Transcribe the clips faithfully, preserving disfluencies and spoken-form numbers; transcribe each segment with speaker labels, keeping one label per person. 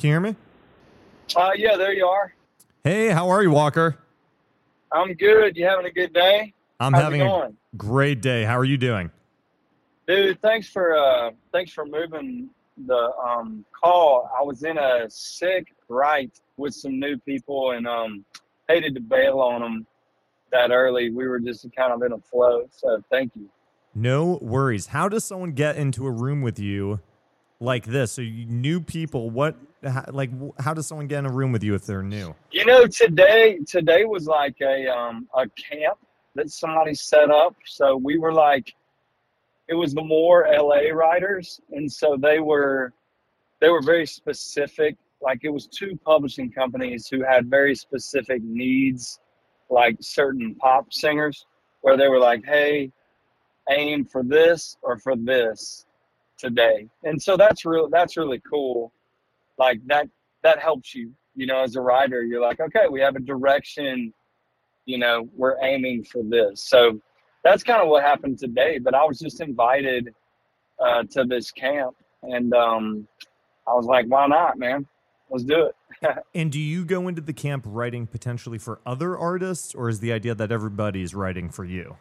Speaker 1: Can you hear me?
Speaker 2: Uh, yeah, there you are.
Speaker 1: Hey, how are you, Walker?
Speaker 2: I'm good. You having a good day?
Speaker 1: I'm
Speaker 2: How's
Speaker 1: having
Speaker 2: it
Speaker 1: a
Speaker 2: going?
Speaker 1: great day. How are you doing?
Speaker 2: Dude, thanks for uh, thanks for moving the um, call. I was in a sick right with some new people and um, hated to bail on them that early. We were just kind of in a flow. So thank you.
Speaker 1: No worries. How does someone get into a room with you like this? So you new people, what how, like how does someone get in a room with you if they're new?
Speaker 2: You know, today today was like a um, a camp that somebody set up. So we were like, it was the more L A writers, and so they were they were very specific. Like it was two publishing companies who had very specific needs, like certain pop singers, where they were like, "Hey, aim for this or for this today." And so that's real. That's really cool. Like that that helps you, you know, as a writer. You're like, okay, we have a direction. You know, we're aiming for this. So that's kind of what happened today. But I was just invited uh, to this camp, and um, I was like, why not, man? Let's do it.
Speaker 1: And do you go into the camp writing potentially for other artists, or is the idea that everybody's writing for you?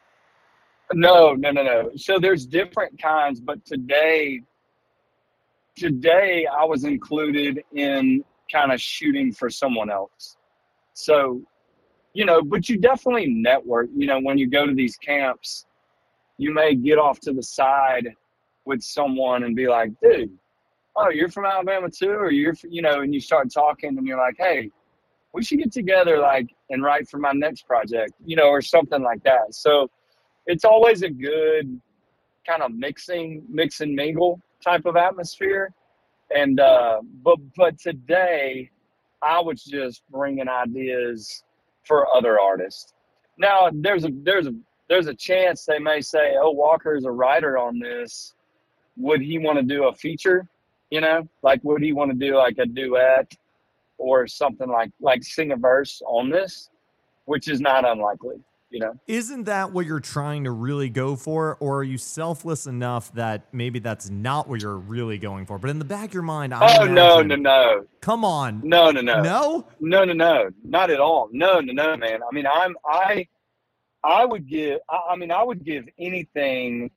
Speaker 2: No, no, no, no. So there's different kinds, but today, today I was included in kind of shooting for someone else. So, you know, but you definitely network. You know, when you go to these camps, you may get off to the side with someone and be like, dude, oh, you're from Alabama too? Or you're, you know, and you start talking and you're like, hey, we should get together, like, and write for my next project, you know, or something like that. So it's always a good kind of mixing, mix and mingle type of atmosphere. And, uh, but, but today I was just bringing ideas for other artists. Now there's a, there's a, there's a chance they may say, oh, Walker's a writer on this. Would he want to do a feature? You know, like, would he want to do like a duet or something like, like sing a verse on this, which is not unlikely, you know?
Speaker 1: Isn't that what you're trying to really go for? Or are you selfless enough that maybe that's not what you're really going for? But in the back of your mind, I
Speaker 2: Oh,
Speaker 1: imagine,
Speaker 2: no, no, no.
Speaker 1: Come on.
Speaker 2: No, no, no.
Speaker 1: No?
Speaker 2: No, no, no. Not at all. No, no, no, man. I mean, I'm, I, I would give, I, I mean, I would give anything.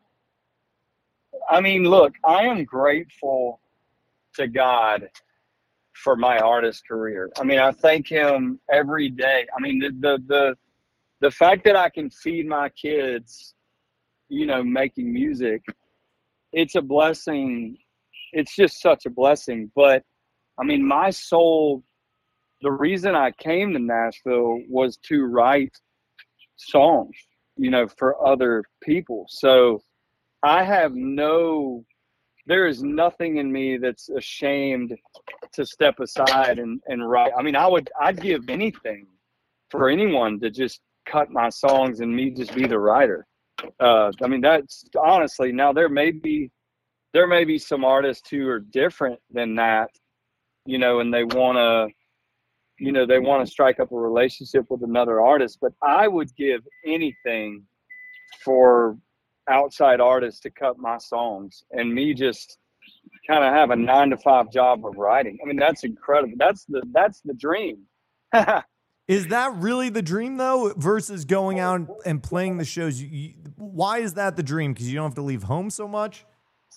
Speaker 2: I mean, look, I am grateful to God for my artist career. I mean, I thank him every day. I mean, the, the, the, the fact that I can feed my kids, you know, making music, it's a blessing. It's just such a blessing. But I mean, my soul, the reason I came to Nashville was to write songs, you know, for other people. So I have no, there is nothing in me that's ashamed to step aside and, and write. I mean, I would, I'd give anything for anyone to just cut my songs and me just be the writer. Uh, I mean, that's honestly, now there may be, there may be some artists who are different than that, you know, and they want to, you know, they want to strike up a relationship with another artist, but I would give anything for outside artists to cut my songs and me just kind of have a nine to five job of writing. I mean, that's incredible. That's the, that's the dream.
Speaker 1: Is that really the dream though, versus going out and playing the shows? You, you, why is that the dream? Because you don't have to leave home so much?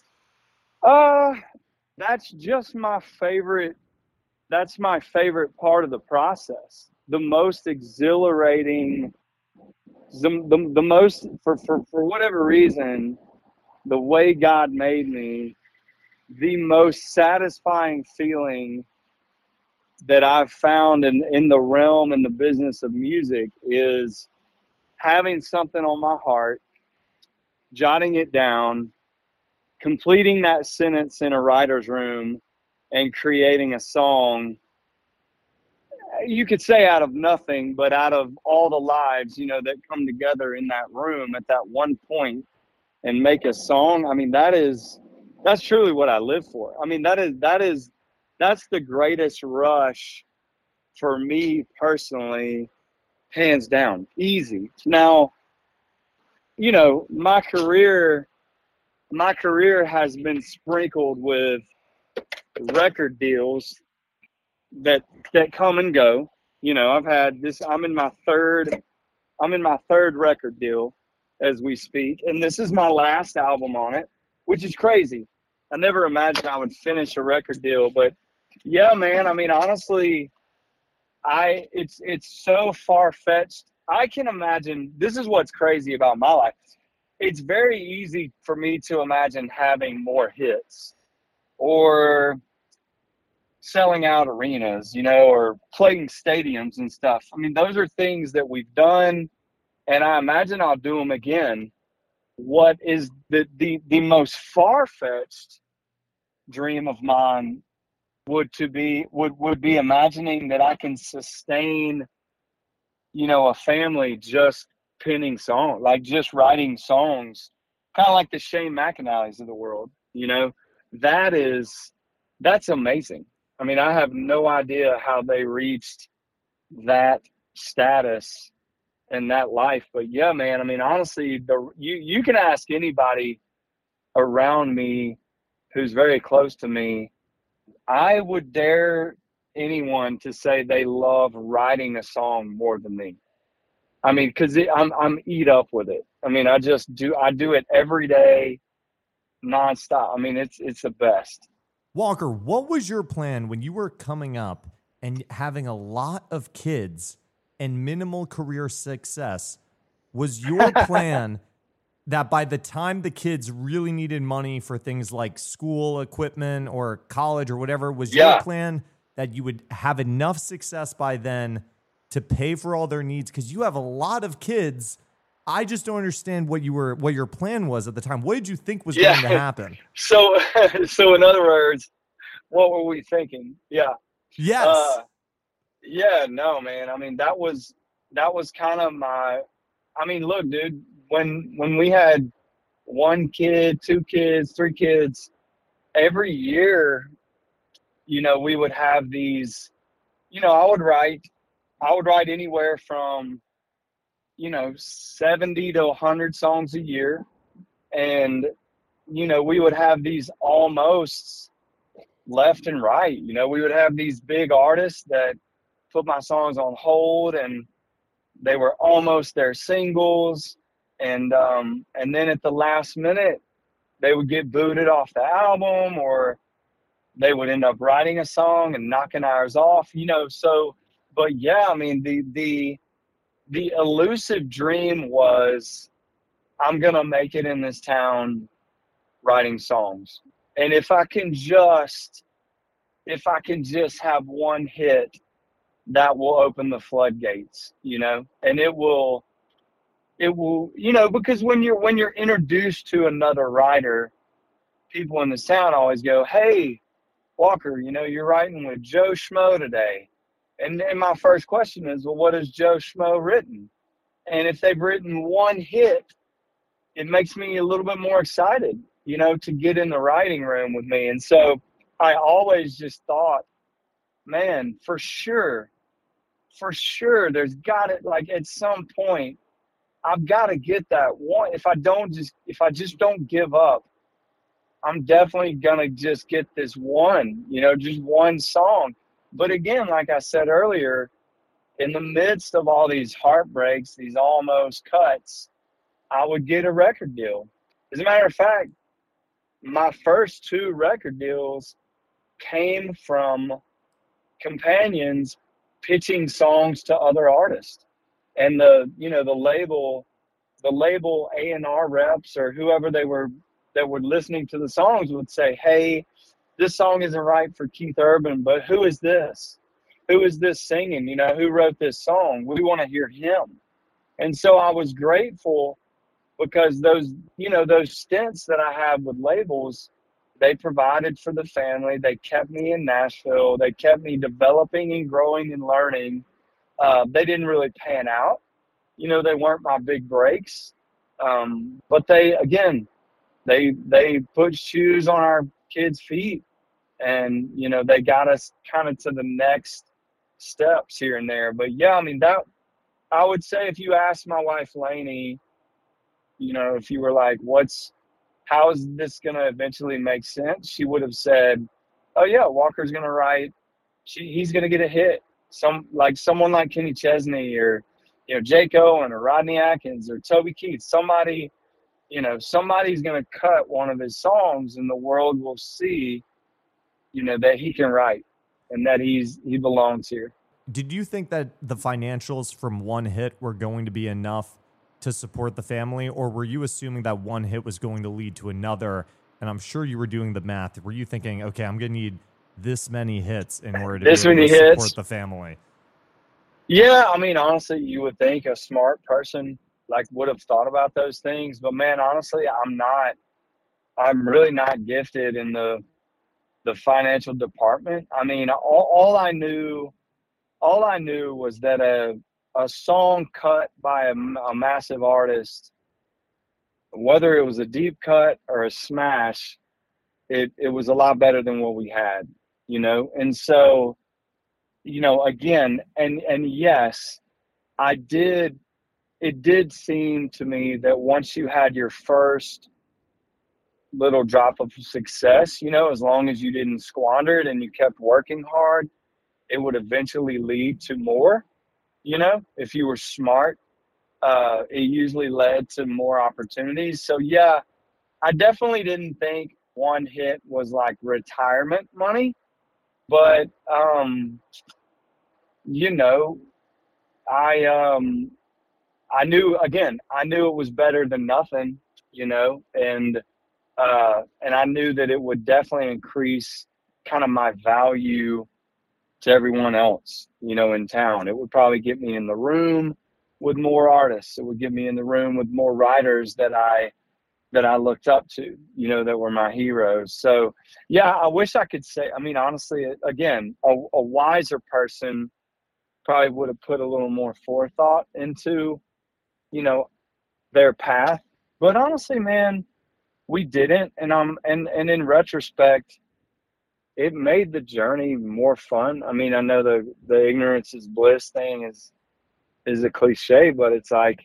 Speaker 2: Uh, that's just my favorite. That's my favorite part of the process. The most exhilarating, the, the, the most, for, for, for whatever reason, the way God made me, the most satisfying feeling that I've found in, in the realm and the business of music is having something on my heart, jotting it down, completing that sentence in a writer's room, and creating a song. You could say out of nothing, but out of all the lives, you know, that come together in that room at that one point and make a song. I mean, that is, that's truly what I live for. I mean, that is, that is, that's the greatest rush for me personally, hands down, easy. Now, you know, my career, my career has been sprinkled with record deals that that come and go. You know, I've had this. I'm in my third. I'm in my third record deal as we speak, and this is my last album on it, which is crazy. I never imagined I would finish a record deal, but yeah, man. I mean, honestly, I it's it's so far fetched. I can imagine. This is what's crazy about my life. It's very easy for me to imagine having more hits or selling out arenas, you know, or playing stadiums and stuff. I mean, those are things that we've done, and I imagine I'll do them again. What is the the, the most far-fetched dream of mine would to be would would be imagining that I can sustain, you know, a family just penning songs, like just writing songs, kind of like the Shane McAnallys of the world, you know. That is that's amazing. I mean, I have no idea how they reached that status and that life, but yeah, man, I mean, honestly, the you you can ask anybody around me who's very close to me. I would dare anyone to say they love writing a song more than me. I mean, because I'm I'm eat up with it. I mean, I just do I do it every day, nonstop. I mean, it's it's the best.
Speaker 1: Walker, what was your plan when you were coming up and having a lot of kids and minimal career success? Was your plan that by the time the kids really needed money for things like school equipment or college or whatever, was
Speaker 2: Yeah.
Speaker 1: your plan that you would have enough success by then to pay for all their needs? Because you have a lot of kids. I just don't understand what you were, what your plan was at the time. What did you think was
Speaker 2: Yeah.
Speaker 1: going to happen?
Speaker 2: So, so in other words, what were we thinking? Yeah.
Speaker 1: Yes.
Speaker 2: Uh, yeah, no, man. I mean, that was that was kind of my. I mean, look, dude. When when we had one kid, two kids, three kids, every year, you know, we would have these. You know, I would write. I would write anywhere from, you know, seventy to a hundred songs a year, and you know, we would have these almost left and right. You know, we would have these big artists that put my songs on hold, and they were almost their singles, and um, and then at the last minute, they would get booted off the album, or they would end up writing a song and knocking ours off. You know, so but yeah, I mean, the the the elusive dream was, I'm gonna make it in this town writing songs, and if I can just if I can just have one hit, that will open the floodgates, you know, and it will, it will, you know, because when you're, when you're introduced to another writer, people in the town always go, "Hey, Walker, you know, you're writing with Joe Schmo today." And, and my first question is, well, what has Joe Schmo written? And if they've written one hit, it makes me a little bit more excited, you know, to get in the writing room with me. And so I always just thought, man, for sure, for sure, there's got to, like, at some point, I've got to get that one. If I don't just, if I just don't give up, I'm definitely going to just get this one, you know, just one song. But again, like I said earlier, in the midst of all these heartbreaks, these almost cuts, I would get a record deal. As a matter of fact, my first two record deals came from companions pitching songs to other artists, and the you know the label the label A and R reps or whoever they were that were listening to the songs would say, "Hey, this song isn't right for Keith Urban, but who is this? Who is this singing? You know, who wrote this song? We want to hear him." And so I was grateful, because those, you know, those stints that I had with labels, they provided for the family. They kept me in Nashville. They kept me developing and growing and learning. Uh, they didn't really pan out. You know, they weren't my big breaks. Um, but they, again, they they put shoes on our kids' feet, and, you know, they got us kind of to the next steps here and there. But yeah, I mean, that, I would say, if you asked my wife, Lainey, you know, if you were like, what's, how is this going to eventually make sense? She would have said, oh yeah, Walker's gonna write. She, he's gonna get a hit. Some like someone like Kenny Chesney or you know Jake Owen or Rodney Atkins or Toby Keith. Somebody, you know, somebody's gonna cut one of his songs, and the world will see, you know, that he can write and that he's he belongs here.
Speaker 1: Did you think that the financials from one hit were going to be enough to support the family, or were you assuming that one hit was going to lead to another? And I'm sure you were doing the math. Were you thinking, okay, I'm going to need this many hits in order to
Speaker 2: This
Speaker 1: be able
Speaker 2: many
Speaker 1: to support
Speaker 2: hits.
Speaker 1: the family?
Speaker 2: Yeah, I mean, honestly, you would think a smart person like would have thought about those things, but man, honestly, I'm not. I'm really not gifted in the the financial department. I mean, all, all I knew, all I knew was that a a song cut by a, a massive artist, whether it was a deep cut or a smash, it it was a lot better than what we had, you know. And so, you know, again, and and yes, I did. It did seem to me that once you had your first little drop of success, you know, as long as you didn't squander it and you kept working hard, it would eventually lead to more, you know, if you were smart. Uh, it usually led to more opportunities. So, yeah, I definitely didn't think one hit was like retirement money, but, um, you know, I, um, I knew, again, I knew it was better than nothing, you know, and, uh, and I knew that it would definitely increase kind of my value to everyone else, you know, in town. It would probably get me in the room with more artists. It would get me in the room with more writers that I, that I looked up to, you know, that were my heroes. So, yeah, I wish I could say, I mean, honestly, again, a, a wiser person probably would have put a little more forethought into, you know, their path. But honestly, man, we didn't. And um and, and in retrospect, it made the journey more fun. I mean, I know the the ignorance is bliss thing is is a cliche, but it's like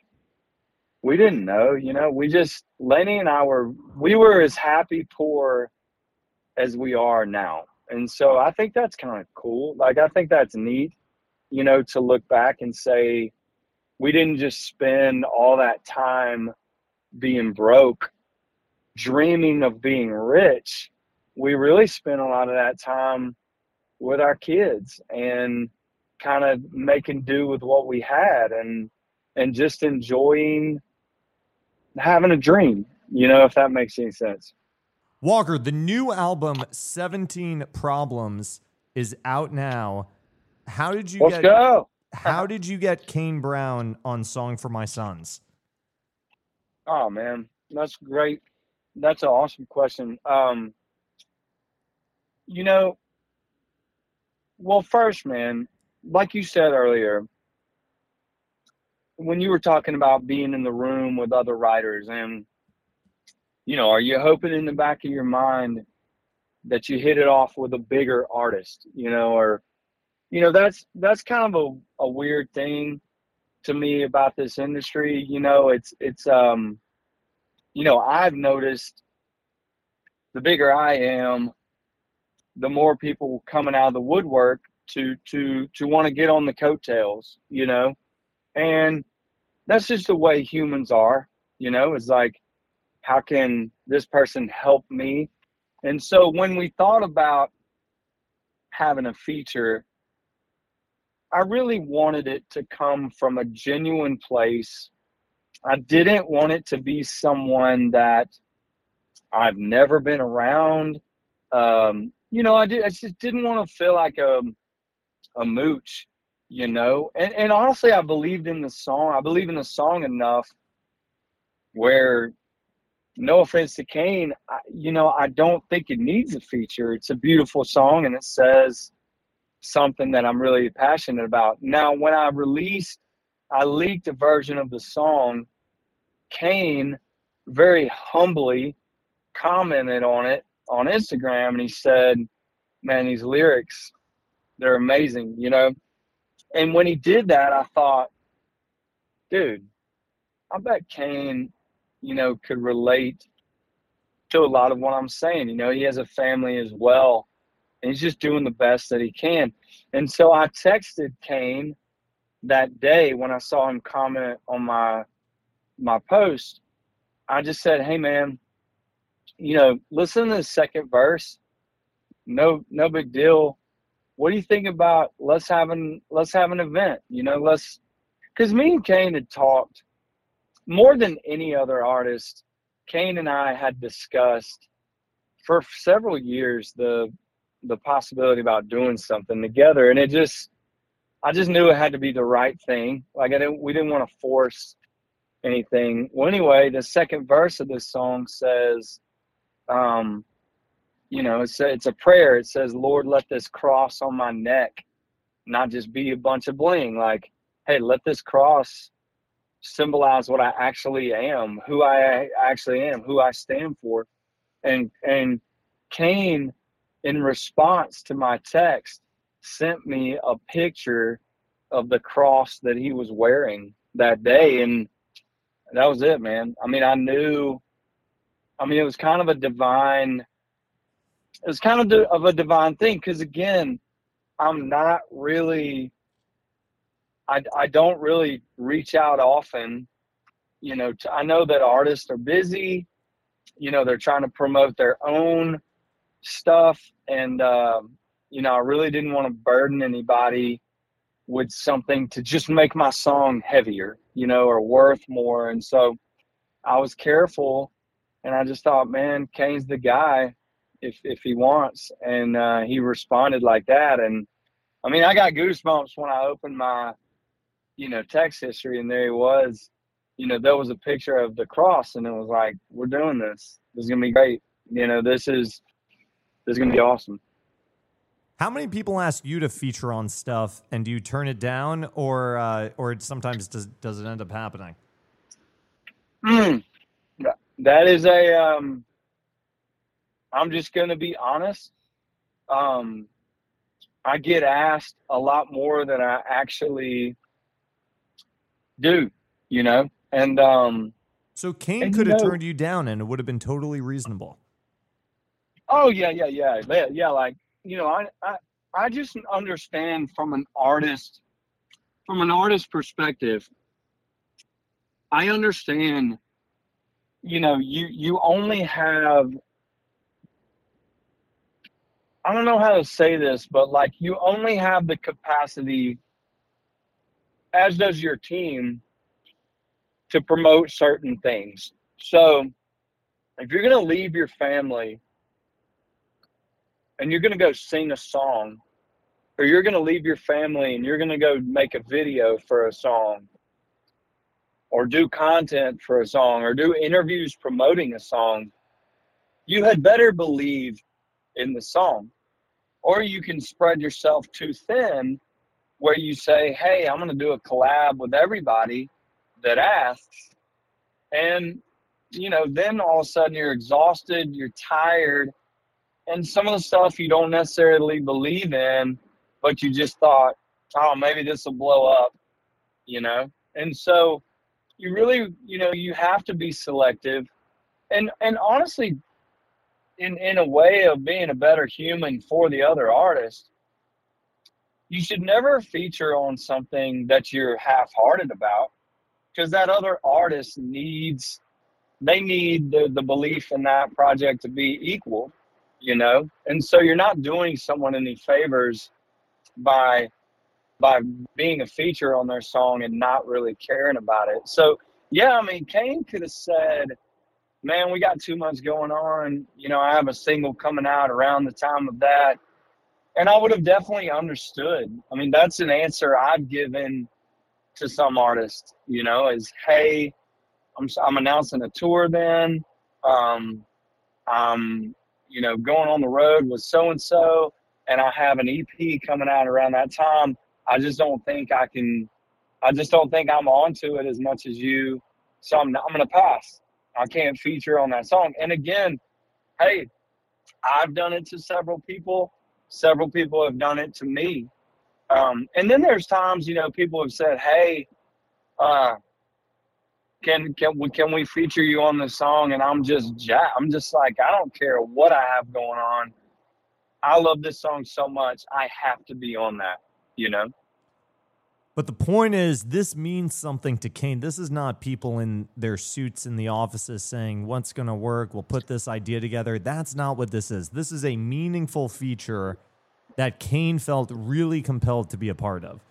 Speaker 2: we didn't know, you know, we just Lenny and I were we were as happy poor as we are now. And so I think that's kind of cool. Like I think that's neat, you know, to look back and say we didn't just spend all that time being broke, dreaming of being rich. We really spent a lot of that time with our kids and kind of making do with what we had and and just enjoying having a dream, you know, if that makes any sense.
Speaker 1: Walker, the new album seventeen Problems is out now. How did you
Speaker 2: Let's
Speaker 1: get
Speaker 2: go.
Speaker 1: How did you get Kane Brown on Song for My Sons?
Speaker 2: Oh man, that's great. That's an awesome question. Um, you know, well, first, man, like you said earlier, when you were talking about being in the room with other writers, and you know, are you hoping in the back of your mind that you hit it off with a bigger artist, you know, or you know, that's that's kind of a, a weird thing to me about this industry. You know, it's it's um, you know, I've noticed the bigger I am, the more people coming out of the woodwork to to to want to get on the coattails, you know, and that's just the way humans are, you know. It's like, how can this person help me? And so when we thought about having a feature, I really wanted it to come from a genuine place. I didn't want it to be someone that I've never been around. Um, you know, I did. I just didn't want to feel like a a mooch, you know. And and honestly, I believed in the song. I believe in the song enough where, no offense to Kane, I, you know, I don't think it needs a feature. It's a beautiful song, and it says something that I'm really passionate about. Now, when I released, I leaked a version of the song. Kane very humbly commented on it on Instagram, and he said, man, these lyrics, they're amazing, you know? And when he did that, I thought, dude, I bet Kane, you know, could relate to a lot of what I'm saying. You know, he has a family as well. and he's just doing the best that he can. And so I texted Kane that day when I saw him comment on my my post. I just said, hey man, you know, listen to the second verse. No, no big deal. What do you think about let's have an let's have an event? You know, let's because me and Kane had talked more than any other artist. Kane and I had discussed for several years the the possibility about doing something together, and it just I just knew it had to be the right thing. Like I didn't we didn't want to force anything. Well, anyway, the second verse of this song says, um, you know, it's a, it's a prayer. It says, Lord, let this cross on my neck not just be a bunch of bling. Like, hey, let this cross symbolize what I actually am, who I actually am, who I stand for. And and Kane, in response to my text, sent me a picture of the cross that he was wearing that day. And that was it, man. I mean, I knew, I mean, it was kind of a divine, it was kind of of a divine thing. Cause again, I'm not really, I, I don't really reach out often, you know, to, I know that artists are busy, you know, they're trying to promote their own stuff. And, um, you know, I really didn't want to burden anybody with something to just make my song heavier, you know, or worth more. And so I was careful, and I just thought, man, Kane's the guy if if he wants. And uh, he responded like that. And I mean, I got goosebumps when I opened my, you know, text history, and there he was. You know, there was a picture of the cross, and it was like, we're doing this. This is gonna be great. You know, this is this is gonna be awesome.
Speaker 1: How many people ask you to feature on stuff, and do you turn it down, or uh, or it sometimes does does it end up happening?
Speaker 2: Mm, that is a. Um, I'm just gonna be honest. Um, I get asked a lot more than I actually do, you know, and um.
Speaker 1: So Kane
Speaker 2: and,
Speaker 1: could
Speaker 2: you
Speaker 1: have
Speaker 2: know,
Speaker 1: turned you down, and it would have been totally reasonable.
Speaker 2: Oh yeah, yeah, yeah, yeah. yeah like you know, I, I I just understand from an artist, from an artist perspective. I understand. You know, you you only have. I don't know how to say this, but like you only have the capacity, as does your team, to promote certain things. So if you're going to leave your family and you're going to go sing a song, or you're going to leave your family and you're going to go make a video for a song, or do content for a song, or do interviews promoting a song, you had better believe in the song. Or you can spread yourself too thin where you say, hey, I'm going to do a collab with everybody that asks. And, you know, then all of a sudden you're exhausted, you're tired, and some of the stuff you don't necessarily believe in, but you just thought, oh, maybe this will blow up, you know? And so you really, you know, you have to be selective. And and honestly, in, in a way of being a better human for the other artist, you should never feature on something that you're half-hearted about, because that other artist needs, they need the, the belief in that project to be equal, you know? And so you're not doing someone any favors by by being a feature on their song and not really caring about it. So, yeah, I mean, Kane could have said, man, we got too much going on. You know, I have a single coming out around the time of that. And I would have definitely understood. I mean, that's an answer I've given to some artists, you know, is, hey, I'm, I'm announcing a tour then. Um, I'm, you know, going on the road with so-and-so, and I have an E P coming out around that time. I just don't think I can, I just don't think I'm onto it as much as you. So I'm, I'm going to pass. I can't feature on that song. And again, hey, I've done it to several people. Several people have done it to me. Um, and then there's times, you know, people have said, hey, uh, can, can we, can we feature you on this song? And I'm just, I'm just like, I don't care what I have going on. I love this song so much. I have to be on that, you know?
Speaker 1: But the point is, this means something to Kane. This is not people in their suits in the offices saying, what's going to work? We'll put this idea together. That's not what this is. This is a meaningful feature that Kane felt really compelled to be a part of.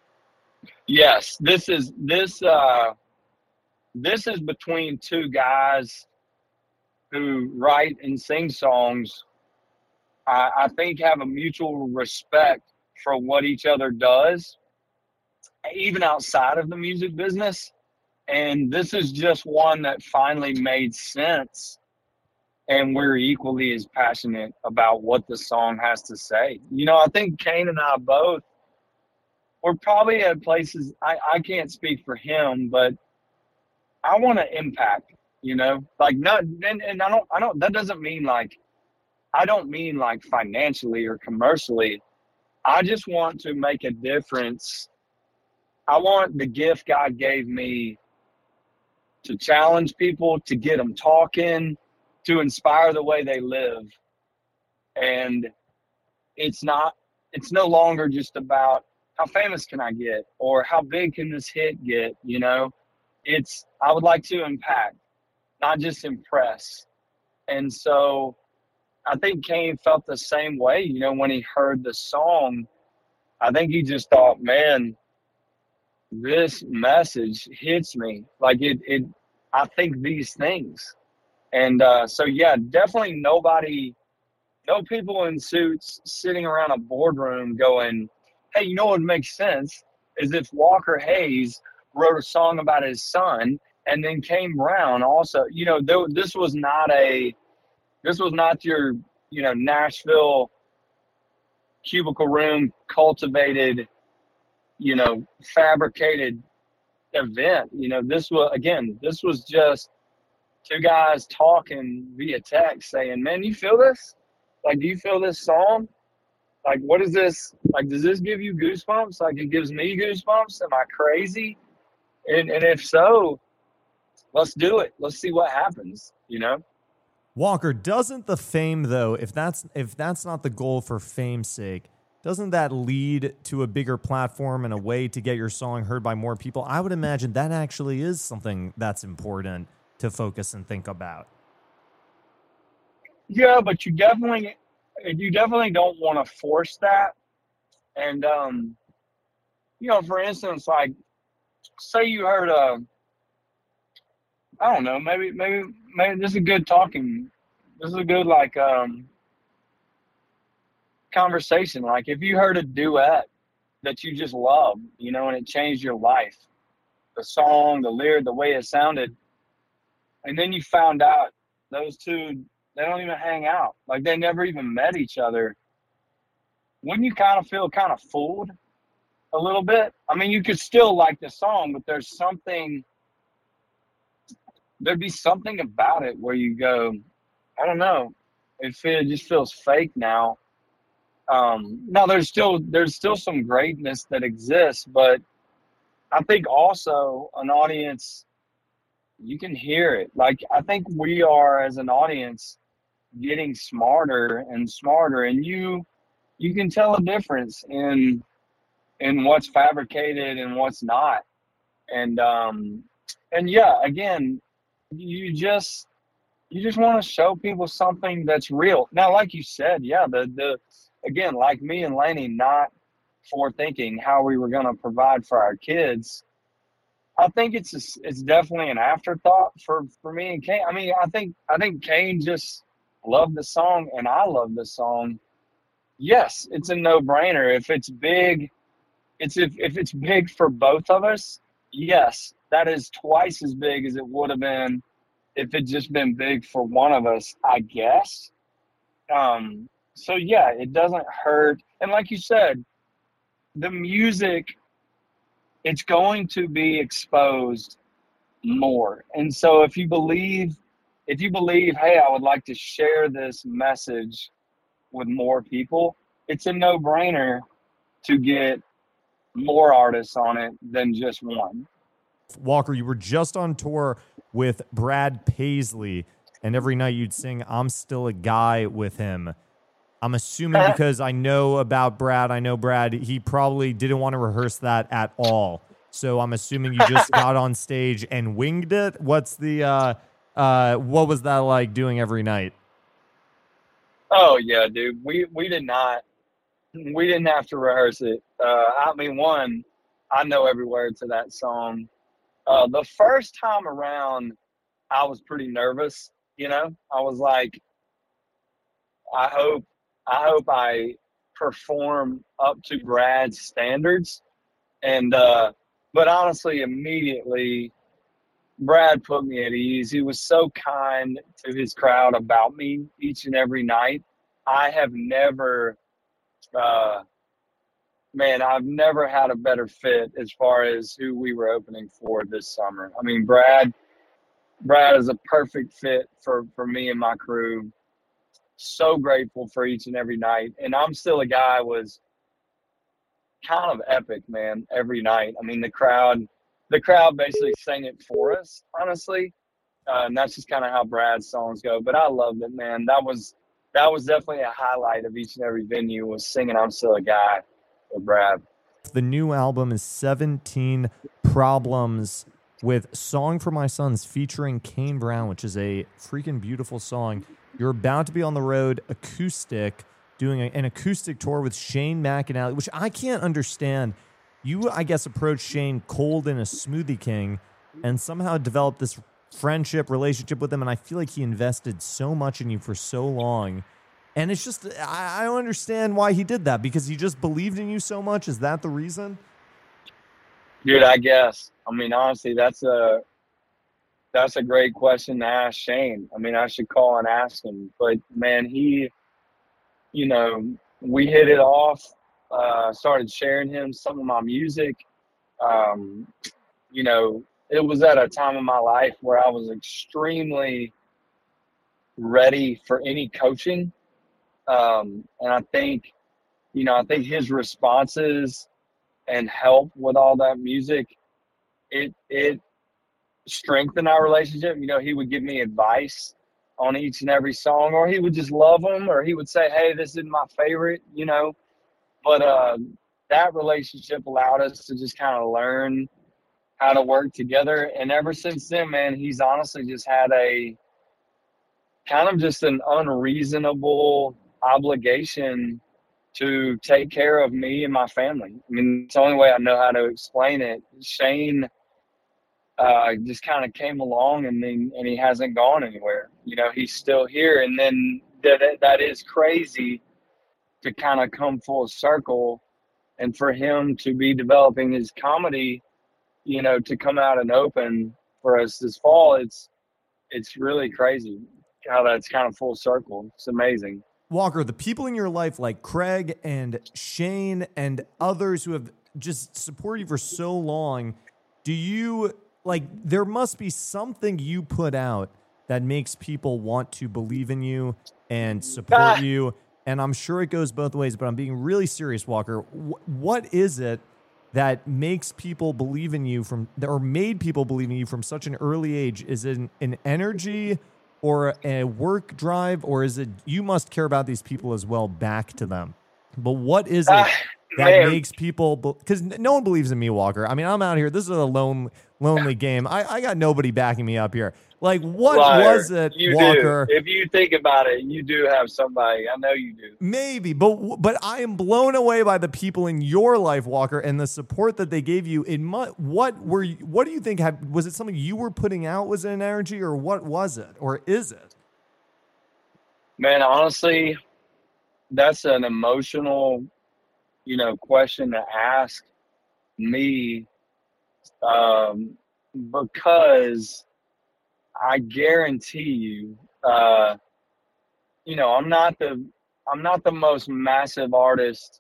Speaker 2: Yes, this is this uh, this is between two guys who write and sing songs. I, I think have a mutual respect for what each other does, even outside of the music business. And this is just one that finally made sense. And we're equally as passionate about what the song has to say. You know, I think Kane and I both, we're probably at places, I, I can't speak for him, but I want to impact, you know, like not, and, and I don't, I don't, that doesn't mean like, I don't mean like financially or commercially. I just want to make a difference. I want the gift God gave me to challenge people, to get them talking, to inspire the way they live. And it's not, it's no longer just about how famous can I get or how big can this hit get, you know? It's, I would like to impact, not just impress. And so I think Kane felt the same way, you know, when he heard the song. I think he just thought, man, this message hits me. Like it, it I think these things. And uh, so, yeah, definitely nobody, no people in suits sitting around a boardroom going, hey, you know what makes sense is if Walker Hayes wrote a song about his son and then Kane Brown also, you know, there, this was not a, this was not your, you know, Nashville cubicle room cultivated, you know, fabricated event. You know, this was, again, this was just two guys talking via text saying, man, you feel this? Like, do you feel this song? Like, what is this? Like, does this give you goosebumps? Like, it gives me goosebumps. Am I crazy? And, and if so, let's do it. Let's see what happens, you know?
Speaker 1: Walker, doesn't the fame, though, if that's if that's not the goal for fame's sake, doesn't that lead to a bigger platform and a way to get your song heard by more people? I would imagine that actually is something that's important to focus and think about.
Speaker 2: Yeah, but you definitely you definitely don't want to force that. And um, you know, for instance, like say you heard a I don't know, maybe maybe maybe this is a good talking this is a good like um conversation. Like if you heard a duet that you just love, you know, and it changed your life, the song, the lyric, the way it sounded, and then you found out those two, they don't even hang out, like they never even met each other, wouldn't you kind of feel kind of fooled a little bit? I mean, you could still like the song, but there's something, there'd be something about it where you go, I don't know, it, feel, it just feels fake now. Um, now there's still there's still some greatness that exists, but I think also an audience, you can hear it. Like I think we are as an audience getting smarter and smarter, and you you can tell a difference in in what's fabricated and what's not. And um, and yeah, again, you just you just want to show people something that's real. Now, like you said, yeah, the the again, like me and Laney not forethinking how we were going to provide for our kids, I think it's a, it's definitely an afterthought for, for me and Kane. I mean, I think I think Kane just loved the song, and I love the song. Yes, it's a no-brainer. If it's big, it's if, if it's big for both of us, yes, that is twice as big as it would have been if it just been big for one of us, I guess. Um, so yeah, it doesn't hurt. And like you said, the music, it's going to be exposed more. And so if you believe, if you believe, hey, I would like to share this message with more people, it's a no-brainer to get more artists on it than just one.
Speaker 1: Walker, you were just on tour with Brad Paisley, and every night you'd sing I'm Still a Guy with him. I'm assuming because I know about Brad, I know Brad, he probably didn't want to rehearse that at all. So I'm assuming you just got on stage and winged it. What's the, uh, uh, what was that like doing every night?
Speaker 2: Oh yeah, dude. We, we did not, we didn't have to rehearse it. Uh, I mean, one, I know every word to that song. Uh, the first time around, I was pretty nervous. You know, I was like, I hope, I hope I perform up to Brad's standards. And, uh, but honestly, immediately, Brad put me at ease. He was so kind to his crowd about me each and every night. I have never, uh, man, I've never had a better fit as far as who we were opening for this summer. I mean, Brad, Brad is a perfect fit for, for me and my crew. So grateful for each and every night. And I'm still a guy was kind of epic, man, every night. I mean, the crowd, the crowd basically sang it for us, honestly. Uh, and that's just kind of how Brad's songs go. But I loved it, man. That was, that was definitely a highlight of each and every venue was singing I'm Still a Guy with Brad.
Speaker 1: The new album is seventeen Problems with Song for My Sons featuring Kane Brown, which is a freaking beautiful song. You're about to be on the road acoustic, doing a, an acoustic tour with Shane McAnally, which I can't understand. You, I guess, approached Shane cold in a Smoothie King and somehow developed this friendship, relationship with him, and I feel like he invested so much in you for so long. And it's just, I, I don't understand why he did that, because he just believed in you so much. Is that the reason?
Speaker 2: Dude, I guess. I mean, honestly, that's a that's a great question to ask Shane. I mean, I should call and ask him. But, man, he, you know, we hit it off, uh, started sharing him some of my music. Um, you know, it was at a time in my life where I was extremely ready for any coaching. Um, and I think, you know, I think his responses and help with all that music, it it strengthened our relationship. You know, he would give me advice on each and every song, or he would just love them, or he would say, hey, this is my favorite, you know. But uh, that relationship allowed us to just kind of learn how to work together. And ever since then, man, he's honestly just had a kind of just an unreasonable obligation to take care of me and my family. I mean, it's the only way I know how to explain it. Shane uh, just kind of came along, and then, and he hasn't gone anywhere. You know, he's still here. And then that that is crazy to kind of come full circle, and for him to be developing his comedy, you know, to come out and open for us this fall. It's it's really crazy how that's kind of full circle. It's amazing.
Speaker 1: Walker, the people in your life like Craig and Shane and others who have just supported you for so long, do you, like, there must be something you put out that makes people want to believe in you and support ah. you. And I'm sure it goes both ways, but I'm being really serious, Walker. W- what is it that makes people believe in you from, or made people believe in you from such an early age? Is it an, an energy or a work drive, or is it you must care about these people as well back to them? But what is it uh, that man. makes people, because be- no one believes in me, Walker. I mean, I'm out here. This is a lone, lonely game. I, I got nobody backing me up here. Like, what
Speaker 2: Liar.
Speaker 1: was it,
Speaker 2: you
Speaker 1: Walker?
Speaker 2: Do. If you think about it, you do have somebody. I know you do.
Speaker 1: Maybe, but but I am blown away by the people in your life, Walker, and the support that they gave you. In my, what were you, what do you think? Had, was it something you were putting out? Was it an energy, or what was it, or is it?
Speaker 2: Man, honestly, that's an emotional, you know, question to ask me, um, because I guarantee you, uh, you know, I'm not the I'm not the most massive artist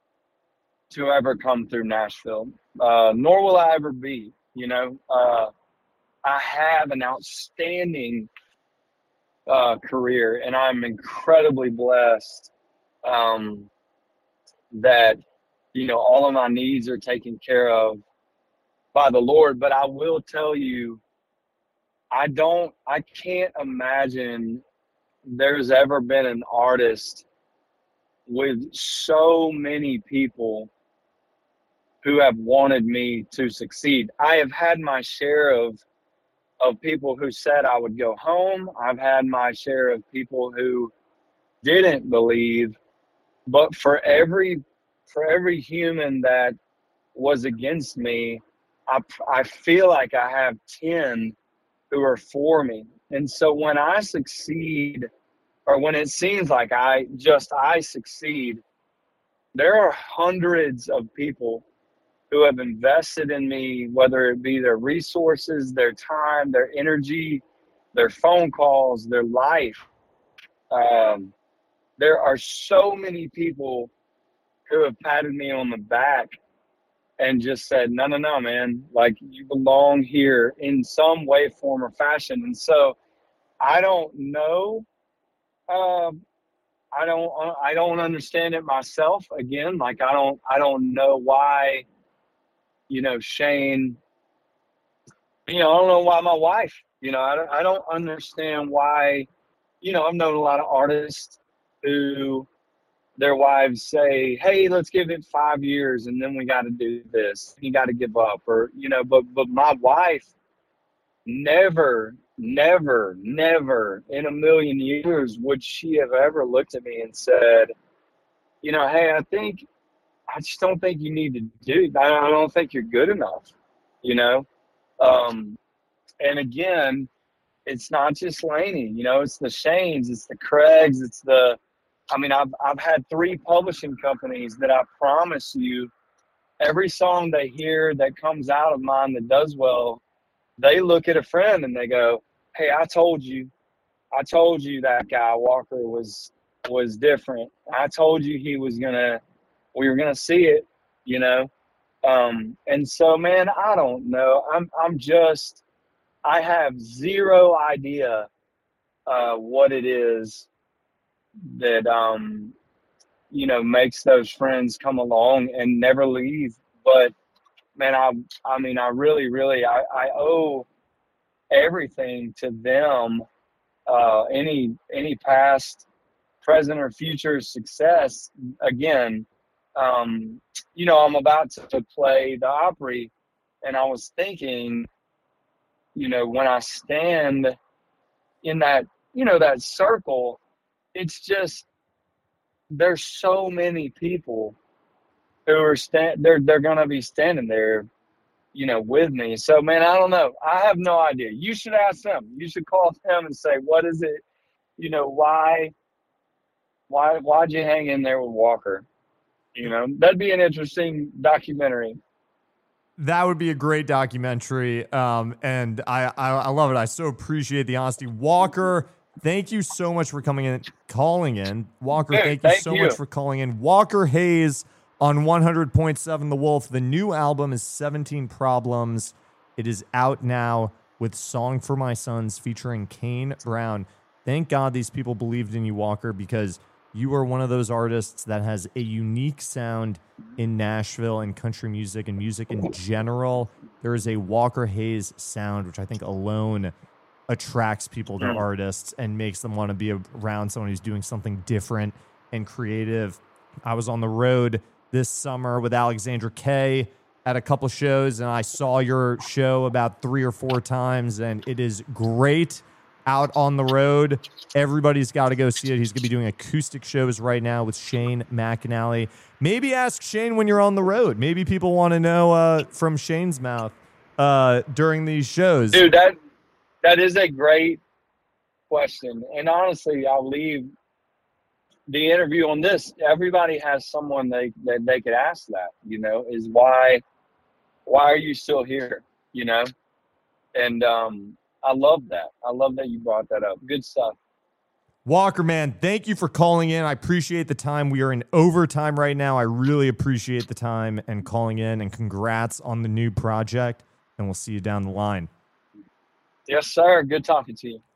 Speaker 2: to ever come through Nashville, uh, nor will I ever be. You know, uh, I have an outstanding uh, career, and I'm incredibly blessed um, that, you know, all of my needs are taken care of by the Lord. But I will tell you, I don't, I can't imagine there's ever been an artist with so many people who have wanted me to succeed. I have had my share of of people who said I would go home. I've had my share of people who didn't believe. But for every for every human that was against me, I I feel like I have ten who are for me. And so when I succeed, or when it seems like I just I succeed, there are hundreds of people who have invested in me, whether it be their resources, their time, their energy, their phone calls, their life. Um, there are so many people who have patted me on the back and just said, no, no, no, man, like you belong here in some way, form, or fashion. And so I don't know. Um, I don't, I don't understand it myself. Again, like I don't, I don't know why, you know, Shane, you know, I don't know why my wife, you know, I don't, I don't understand why, you know, I've known a lot of artists who their wives say, hey, let's give it five years and then we got to do this. You got to give up, or, you know, but, but my wife never, never, never in a million years would she have ever looked at me and said, you know, hey, I think, I just don't think you need to do, I don't think you're good enough, you know? Um, and again, it's not just Laney, you know, it's the Shanes, it's the Craigs, it's the, I mean, I've, I've had three publishing companies that I promise you, every song they hear that comes out of mine that does well, they look at a friend and they go, hey, I told you, I told you that guy Walker was, was different. I told you he was going to, we were going to see it, you know? Um, and so, man, I don't know. I'm, I'm just, I have zero idea, uh, what it is that, um, you know, makes those friends come along and never leave. But man, I, I mean, I really, really, I, I owe everything to them. Uh, any, any past, present, or future success. Again, um, you know, I'm about to play the Opry, and I was thinking, you know, when I stand in that, you know, that circle, it's just, there's so many people who are stand, they're, they're going to be standing there, you know, with me. So, man, I don't know. I have no idea. You should ask them. You should call them and say, what is it, you know, why, why, why'd you hang in there with Walker? You know, that'd be an interesting documentary.
Speaker 1: That would be a great documentary. Um, and I, I, I love it. I so appreciate the honesty. Walker, thank you so much for coming in, calling in. Walker,
Speaker 2: Dude,
Speaker 1: thank you
Speaker 2: thank
Speaker 1: so
Speaker 2: you.
Speaker 1: much for calling in. Walker Hayes on one hundred point seven The Wolf. The new album is seventeen Problems. It is out now with Song for My Sons featuring Kane Brown. Thank God these people believed in you, Walker, because you are one of those artists that has a unique sound in Nashville and country music and music in general. There is a Walker Hayes sound, which I think alone attracts people to artists and makes them want to be around someone who's doing something different and creative. I was on the road this summer with Alexandra Kay at a couple shows, and I saw your show about three or four times, and it is great. Out on the road, everybody's got to go see it. He's going to be doing acoustic shows right now with Shane McAnally. Maybe ask Shane when you're on the road. Maybe people want to know uh, from Shane's mouth uh, during these shows.
Speaker 2: Dude, that that is a great question. And honestly, I'll leave the interview on this. Everybody has someone they that they could ask that, you know, is why why are you still here? You know? And um I love that. I love that you brought that up. Good stuff.
Speaker 1: Walker, man, thank you for calling in. I appreciate the time. We are in overtime right now. I really appreciate the time and calling in, and congrats on the new project, and we'll see you down the line.
Speaker 2: Yes, sir. Good talking to you.